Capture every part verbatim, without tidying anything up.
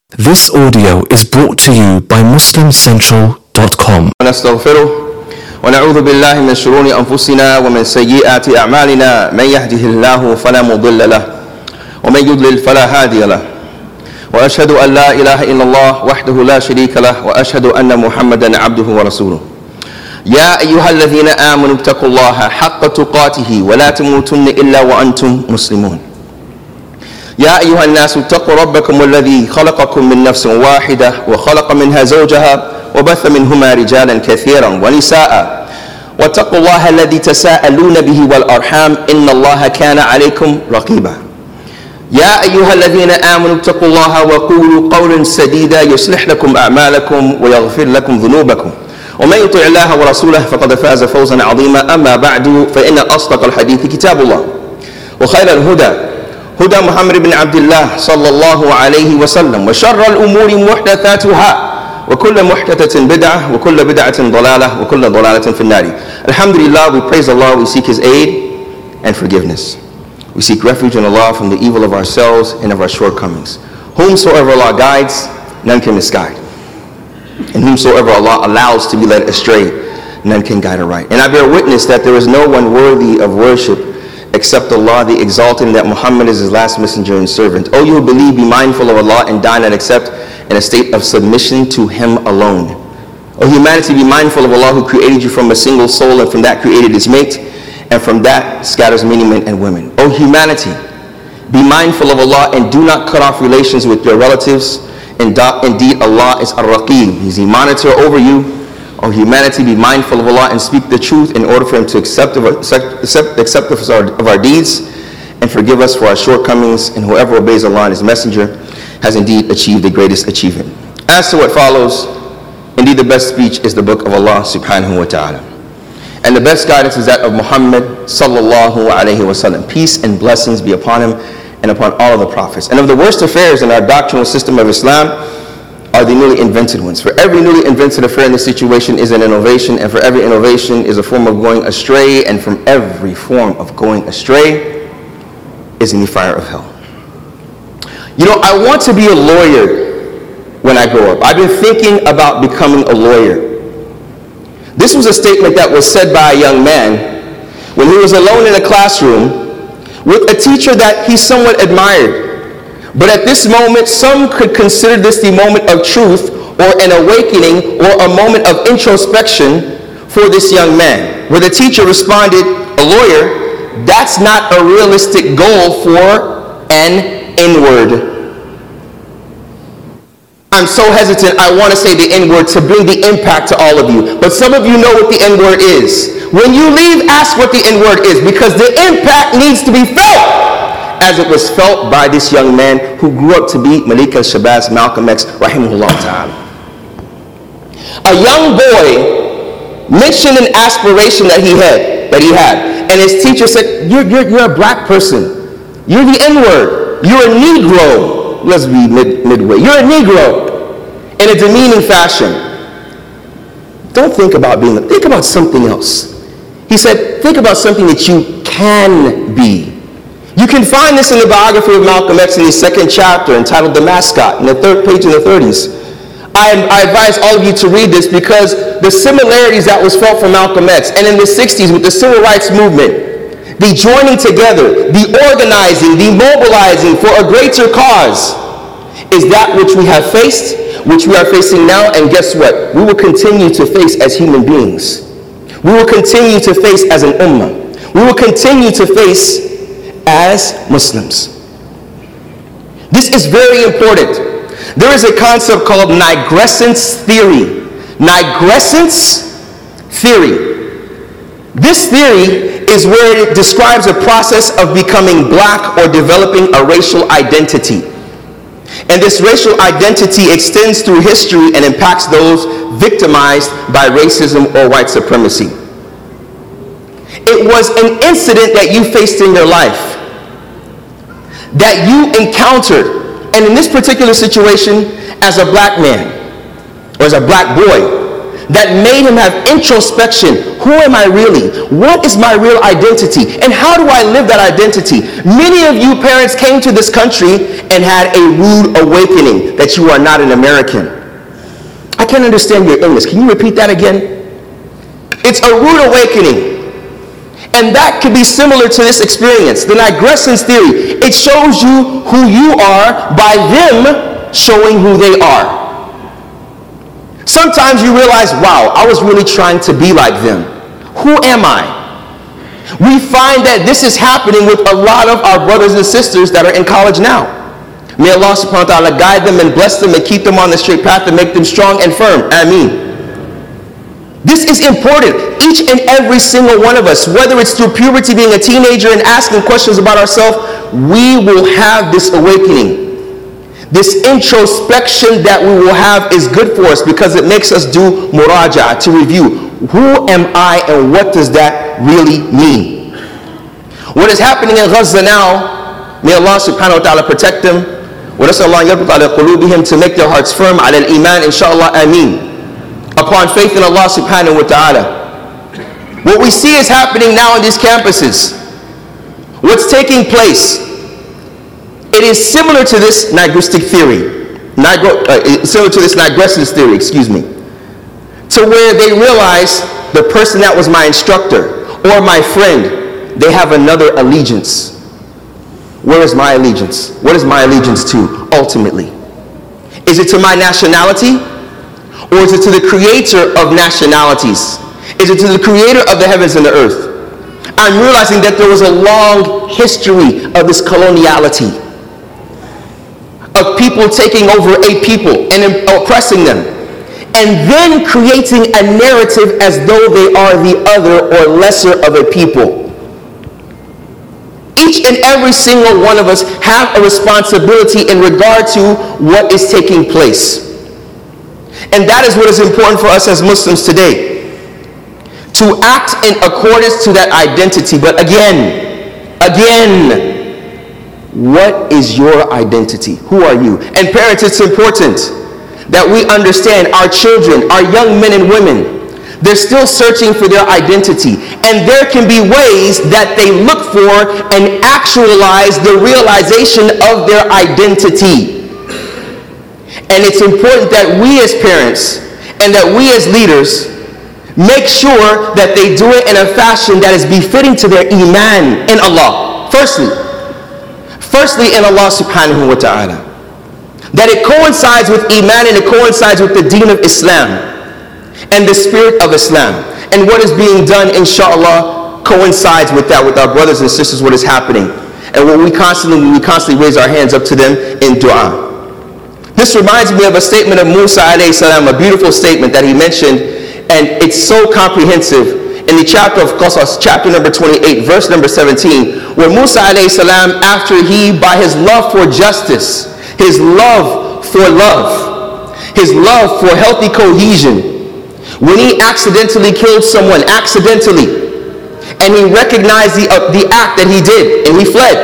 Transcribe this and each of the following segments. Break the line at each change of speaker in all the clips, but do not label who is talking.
This audio is brought to you by Muslim Central dot com.
ونستغفره ونعوذ بالله من شرور أنفسنا ومن سيئات أعمالنا من يهده الله فلا مضل له ومن يضلل فلا هادي له وأشهد أن لا إله إلا الله وحده لا شريك له وأشهد أن محمدا عبده ورسوله يا أيها الذين آمنوا اتقوا الله حق تقاته ولا تموتن إلا وأنتم مسلمون يا أيها الناس اتقوا ربكم الذي خلقكم من نفس واحدة وخلق منها زوجها وبث منهما رجالا كثيرا ونساء واتقوا الله الذي تساءلون به والأرحام إن الله كان عليكم رقيبا يا أيها الذين آمنوا اتقوا الله وقولوا قولا سديدا يصلح لكم أعمالكم ويغفر لكم ذنوبكم ومن يطع الله ورسوله فقد فاز فوزا عظيما أما بعد فإن أصدق الحديث كتاب الله وخير الهدى هدى محمد بن عبد الله صلى الله عليه وسلم وشر الأمور محدثاتها وكل محدثة بدعة وكل بدعة ضلالة وكل ضلالة في النار. Alhamdulillah, we praise Allah, we seek His aid and forgiveness. We seek refuge in Allah from the evil of ourselves and of our shortcomings. Whomsoever Allah guides, none can misguide. And whomsoever Allah allows to be led astray, none can guide aright. And I bear witness that there is no one worthy of worship except Allah, the exalted, and that Muhammad is His last messenger and servant. O you who believe, be mindful of Allah and dine and accept in a state of submission to Him alone. O humanity, be mindful of Allah who created you from a single soul and from that created His mate, and from that scatters many men and women. O humanity, be mindful of Allah and do not cut off relations with your relatives. Indeed, Allah is Ar-Raqib. He's the monitor over you. O humanity, be mindful of Allah and speak the truth in order for Him to accept of our, accept, accept of, our, of our deeds and forgive us for our shortcomings. And whoever obeys Allah and His messenger has indeed achieved the greatest achievement. As to what follows, indeed the best speech is the book of Allah subhanahu wa ta'ala. And the best guidance is that of Muhammad sallallahu alayhi wa sallam. Peace and blessings be upon him and upon all of the prophets. And of the worst affairs in our doctrinal system of Islam are the newly invented ones. For every newly invented affair in this situation is an innovation, and for every innovation is a form of going astray, and from every form of going astray is in the fire of hell. You know, I want to be a lawyer when I grow up. I've been thinking about becoming a lawyer. This was a statement that was said by a young man when he was alone in a classroom with a teacher that he somewhat admired. But at this moment, some could consider this the moment of truth or an awakening or a moment of introspection for this young man. Where the teacher responded, a lawyer, that's not a realistic goal for an N-word. I'm so hesitant, I want to say the N-word to bring the impact to all of you. But some of you know what the N-word is. When you leave, ask what the N-word is, because the impact needs to be felt as it was felt by this young man who grew up to be Malik al-Shabazz Malcolm X rahimahullah ta'ala. A young boy mentioned an aspiration that he had, that he had, and his teacher said, you're, you're, you're a black person. You're the N-word. You're a Negro. Let's be mid, midway. You're a Negro in a demeaning fashion. Don't think about being, think about something else. He said, think about something that you can be. You can find this in the biography of Malcolm X in the second chapter entitled The Mascot, in the third page in the thirties. I, I advise all of you to read this because the similarities that was felt for Malcolm X and in the sixties with the civil rights movement, the joining together, the organizing, the mobilizing for a greater cause is that which we have faced, which we are facing now, and guess what? We will continue to face as human beings. We will continue to face as an ummah. We will continue to face as Muslims. This is very important. There is a concept called nigrescence theory. Nigrescence theory. This theory is where it describes a process of becoming black or developing a racial identity. And this racial identity extends through history and impacts those victimized by racism or white supremacy. It was an incident that you faced in your life, that you encountered, and in this particular situation, as a black man, or as a black boy, that made him have introspection. Who am I really? What is my real identity? And how do I live that identity? Many of you parents came to this country and had a rude awakening that you are not an American. I can't understand your illness. Can you repeat that again? It's a rude awakening. And that could be similar to this experience. The Nigrescence theory, it shows you who you are by them showing who they are. Sometimes you realize, wow, I was really trying to be like them. Who am I? We find that this is happening with a lot of our brothers and sisters that are in college now. May Allah subhanahu wa ta'ala guide them and bless them and keep them on the straight path and make them strong and firm. Ameen. This is important. Each and every single one of us, whether it's through puberty, being a teenager and asking questions about ourselves, we will have this awakening. This introspection that we will have is good for us because it makes us do muraja, to review. Who am I and what does that really mean? What is happening in Gaza now, may Allah subhanahu wa ta'ala protect them. وَنَسْأَلُ اللَّهَ يَرْبِطَ عَلَى قُلُوبِهِمْ, to make their hearts firm, عَلَى الْإِيمَانِ inshallah, ameen, upon faith in Allah subhanahu wa ta'ala. What we see is happening now on these campuses, what's taking place, it is similar to this Nigristic theory, Nigro, uh, similar to this Nigrescence theory, excuse me, to where they realize the person that was my instructor or my friend, they have another allegiance. Where is my allegiance? What is my allegiance to ultimately? Is it to my nationality? Or is it to the creator of nationalities? Is it to the creator of the heavens and the earth? I'm realizing that there was a long history of this coloniality, of people taking over a people and oppressing them, and then creating a narrative as though they are the other or lesser of a people. Each and every single one of us have a responsibility in regard to what is taking place. And that is what is important for us as Muslims today, to act in accordance to that identity. But again, again, what is your identity? Who are you? And parents, it's important that we understand our children, our young men and women, they're still searching for their identity. And there can be ways that they look for and actualize the realization of their identity. And it's important that we as parents and that we as leaders make sure that they do it in a fashion that is befitting to their iman in Allah. Firstly, firstly in Allah subhanahu wa ta'ala. That it coincides with iman and it coincides with the deen of Islam and the spirit of Islam. And what is being done, inshallah, coincides with that, with our brothers and sisters, what is happening. And what we constantly, we constantly raise our hands up to them in dua. This reminds me of a statement of Musa alayhi salam, a beautiful statement that he mentioned, and it's so comprehensive in the chapter of Qasas, chapter number twenty-eight, verse number seventeen, where Musa alayhi salam, after he, by his love for justice, his love for love, his love for healthy cohesion, when he accidentally killed someone, accidentally, and he recognized the, uh, the act that he did, and he fled.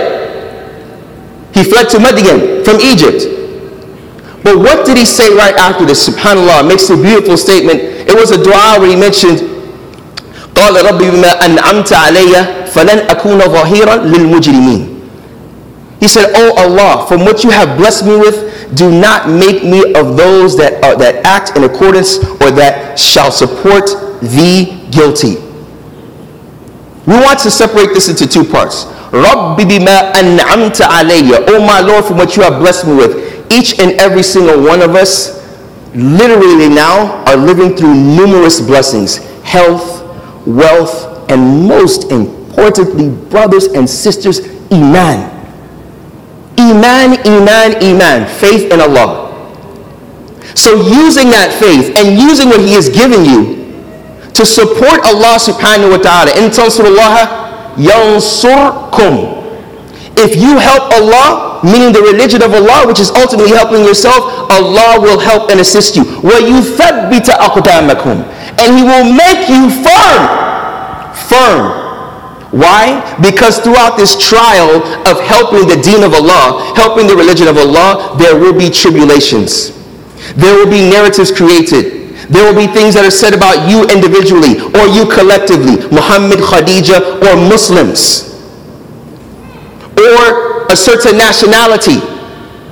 He fled to Madian from Egypt. But what did he say right after this? SubhanAllah, makes a beautiful statement. It was a dua where he mentioned, قَالَ رَبِّ بِمَا أَنْعَمْتَ عَلَيَّ فَلَنْ أَكُونَ ظَهِيرًا لِلْمُجْرِمِينَ. He said, oh Allah, from what you have blessed me with, do not make me of those that are, that act in accordance or that shall support the guilty. We want to separate this into two parts. رَبِّ بِمَا أَنْعَمْتَ عَلَيَّ. Oh my Lord, from what you have blessed me with. Each and every single one of us literally now are living through numerous blessings, health, wealth, and most importantly, brothers and sisters, iman. Iman, iman, iman, faith in Allah. So using that faith and using what He has given you to support Allah subhanahu wa ta'ala, in tansurullaha yansurkum. If you help Allah, meaning the religion of Allah, which is ultimately helping yourself, Allah will help and assist you. وَيُثَبِّتَ أَقْدَامَكُمْ. And He will make you firm. Firm. Why? Because throughout this trial of helping the deen of Allah, helping the religion of Allah, there will be tribulations. There will be narratives created. There will be things that are said about you individually or you collectively, Muhammad, Khadija, or Muslims, or a certain nationality.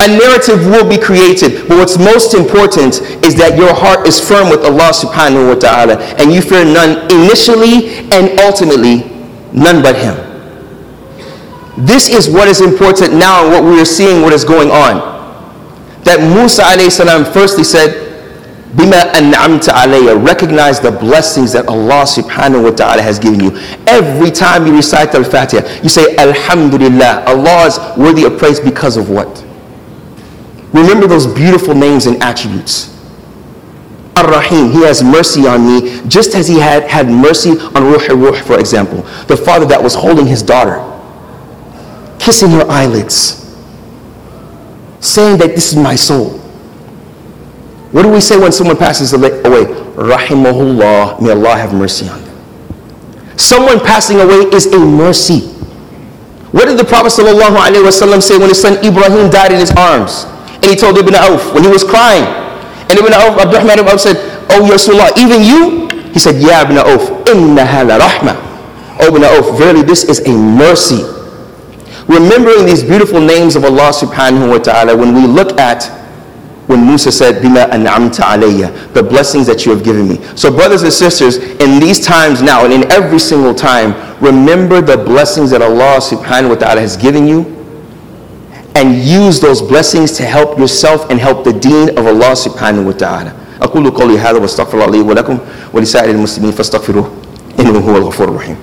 A narrative will be created, but what's most important is that your heart is firm with Allah subhanahu wa ta'ala, and you fear none initially and ultimately, none but Him. This is what is important now, and what we are seeing, what is going on. That Musa alayhi salam firstly said, Bima an'amta alayya, recognize the blessings that Allah subhanahu wa ta'ala has given you. Every time you recite Al-Fatiha, you say, Alhamdulillah, Allah is worthy of praise because of what? Remember those beautiful names and attributes. Ar-Rahim, He has mercy on me, just as He had had mercy on Ruh al-Ruh, for example. The father that was holding his daughter, kissing her eyelids, saying that this is my soul. What do we say when someone passes away? Rahimahullah, may Allah have mercy on them. Someone passing away is a mercy. What did the Prophet ﷺ say when his son Ibrahim died in his arms? And he told Ibn Auf when he was crying. And Ibn Auf, Abdurrahman ibn Auf said, Oh Rasulullah, even you? He said, Ya Ibn Auf, innaha la rahmah. Oh Ibn Auf, verily this is a mercy. Remembering these beautiful names of Allah subhanahu wa ta'ala, when we look at when Musa said, Bima an'amta alayya, the blessings that you have given me. So brothers and sisters, in these times now, and in every single time, remember the blessings that Allah subhanahu wa ta'ala has given you, and use those blessings to help yourself and help the deen of Allah subhanahu wa ta'ala. أقول قولي هذا واستغفر الله لي ولكم ولسائر المسلمين فاستغفروه إنه هو الغفور الرحيم.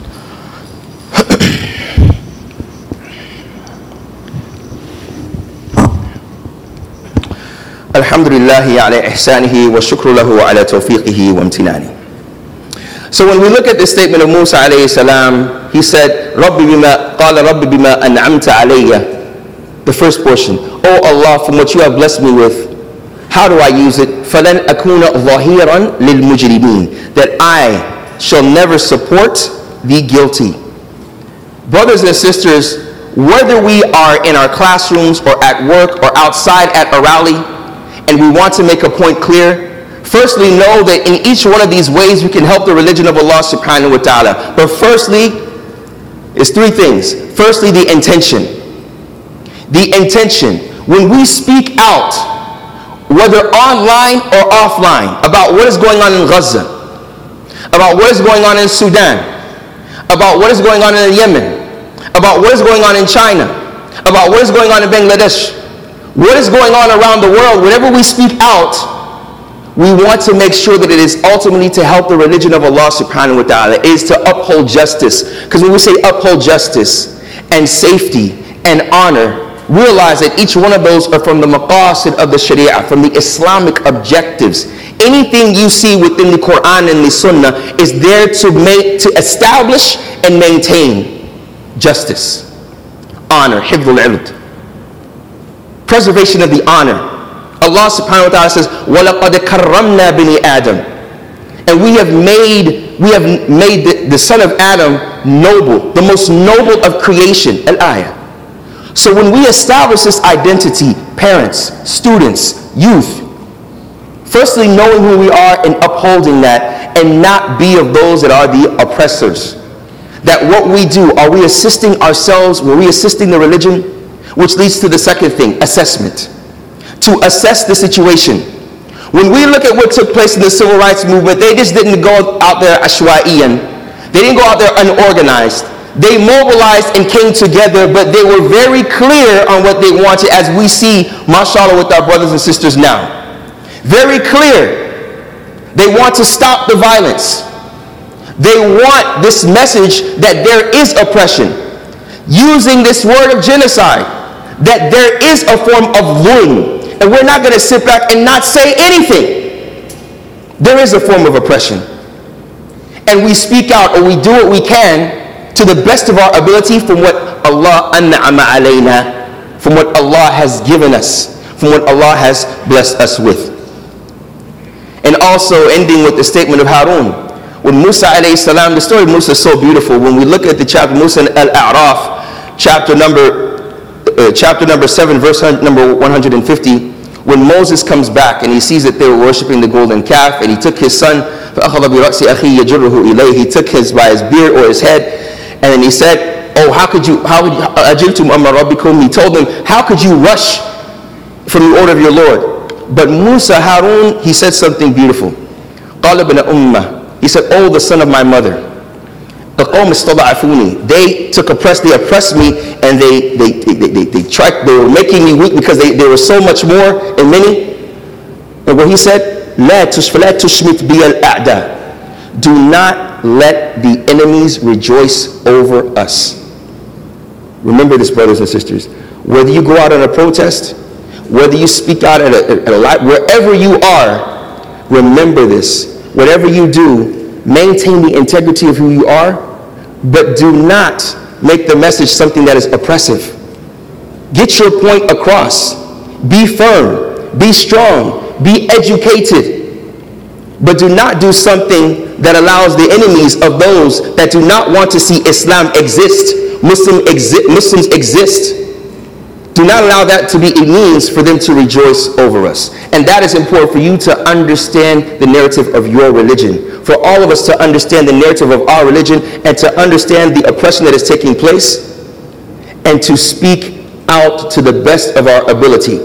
الحمد لله على إحسانه والشكر له على توفيقه وامتنانه. So when we look at the statement of Musa alayhi salam, he said, رَبِّ بِمَا قَالَ رَبِّ بِمَا أَنْعَمْتَ عَلَيَّ. The first portion, Oh Allah, from what you have blessed me with, how do I use it? فَلَنْ أَكُونَ ظَهِيرًا لِلْمُجْرِمِينَ, that I shall never support the guilty. Brothers and sisters, whether we are in our classrooms or at work or outside at a rally, and we want to make a point clear, firstly know that in each one of these ways we can help the religion of Allah subhanahu wa ta'ala. But firstly, is three things. Firstly, the intention. The intention. When we speak out, whether online or offline, about what is going on in Gaza, about what is going on in Sudan, about what is going on in Yemen, about what is going on in China, about what is going on in Bangladesh, what is going on around the world, whenever we speak out, we want to make sure that it is ultimately to help the religion of Allah subhanahu wa ta'ala. It is to uphold justice. Because when we say uphold justice and safety and honor, realize that each one of those are from the maqasid of the Sharia, from the Islamic objectives. Anything you see within the Quran and the Sunnah is there to make, to establish and maintain justice, honor, hifdhul ird, preservation of the honor. Allah subhanahu wa ta'ala says, وَلَقَدْ كَرَّمْنَا بِنِي آدَمَ, and we have made we have made the, the son of Adam noble, the most noble of creation. Al-ayah. So when we establish this identity, parents, students, youth, firstly knowing who we are and upholding that, and not be of those that are the oppressors. That what we do, are we assisting ourselves, were we assisting the religion? Which leads to the second thing, assessment. To assess the situation. When we look at what took place in the civil rights movement, they just didn't go out there ashwa'iyan. They didn't go out there unorganized. They mobilized and came together, but they were very clear on what they wanted, as we see, mashallah, with our brothers and sisters now. Very clear. They want to stop the violence. They want this message that there is oppression. Using this word of genocide, that there is a form of dhulm. And we're not going to sit back and not say anything. There is a form of oppression. And we speak out, or we do what we can to the best of our ability from what Allah an'ama alayna, from what Allah has given us, from what Allah has blessed us with. And also ending with the statement of Harun. When Musa alayhi salam, the story of Musa is so beautiful. When we look at the chapter, Musa al-A'raf, chapter number Uh, chapter number seven, verse number one hundred fifty, when Moses comes back and he sees that they were worshiping the golden calf, and he took his son, he took his by his beard or his head, and then he said, oh, how could you, how would you, he told them, how could you rush from the order of your Lord. But Musa, Harun, he said something beautiful. قَالَ ابْنَ أُمَّةٍ. He said, oh, the son of my mother. They took oppress, they oppressed me, and they they they they, they, they tried, they were making me weak because they, they were so much more and many. And what he said, لا تشمت بي الأعداء. Do not let the enemies rejoice over us. Remember this, brothers and sisters. Whether you go out on a protest, whether you speak out at a, at a live, wherever you are, remember this. Whatever you do, maintain the integrity of who you are, but do not make the message something that is oppressive. Get your point across. Be firm. Be strong. Be educated. But do not do something that allows the enemies of those that do not want to see Islam exist, Muslim exi- Muslims exist. Do not allow that to be a means for them to rejoice over us. And that is important for you to understand the narrative of your religion. For all of us to understand the narrative of our religion and to understand the oppression that is taking place and to speak out to the best of our ability.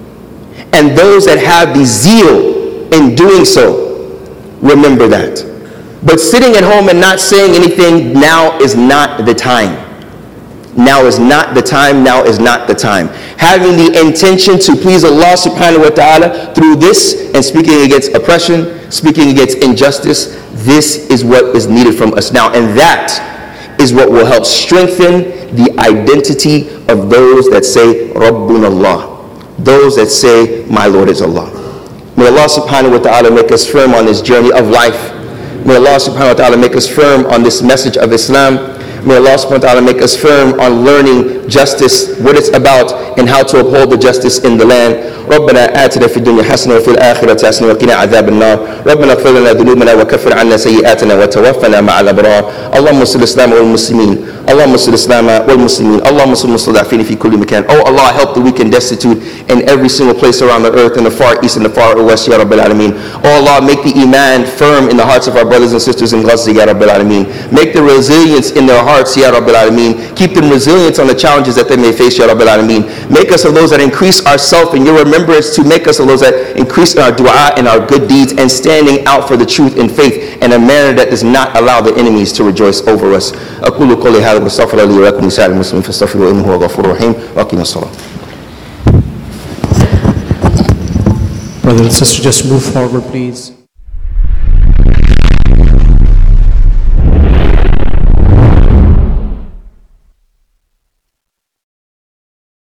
And those that have the zeal in doing so, remember that. But sitting at home and not saying anything, now is not the time. Now is not the time, now is not the time. Having the intention to please Allah subhanahu wa ta'ala through this and speaking against oppression, speaking against injustice, this is what is needed from us now. And that is what will help strengthen the identity of those that say, Rabbun Allah. Those that say, my Lord is Allah. May Allah subhanahu wa ta'ala make us firm on this journey of life. May Allah subhanahu wa ta'ala make us firm on this message of Islam. May Allah subhanahu wa ta'ala make us firm on learning justice, what it's about, and how to uphold the justice in the land. ربنا آتنا في الدنيا حسنة وفي الآخرة حسنة وقنا عذاب النار. ربنا اغفر لنا ذنوبنا وكفر عنا سيئاتنا وتوفنا مع الأبرار. اللهم انصر الإسلام والمسلمين. اللهم انصر الإسلام والمسلمين. اللهم انصر المستضعفين في كل مكان. Oh Allah, help the weak and destitute in every single place around the earth, in the far east and the far west, Ya Rabbil Alameen. Oh Allah, make the iman firm in the hearts of our brothers and sisters in Gaza, Ya Rabbil Alameen. Make the resilience in their hearts, Ya Rabbil Alameen. Keep them resilient on the challenges that they may face, Ya Rabbil Alameen. Make us of those that increase ourselves in your remembrance, to make us of those that increase in our dua and our good deeds and standing out for the truth and faith in a manner that does not allow the enemies to rejoice over us. أقول قولي هذا واستغفر لي ولكم لسائر المسلمين فاستغفروه إنه هو الغفور الرحيم وأقيموا الصلاة.
Brother and sister, just move forward, please.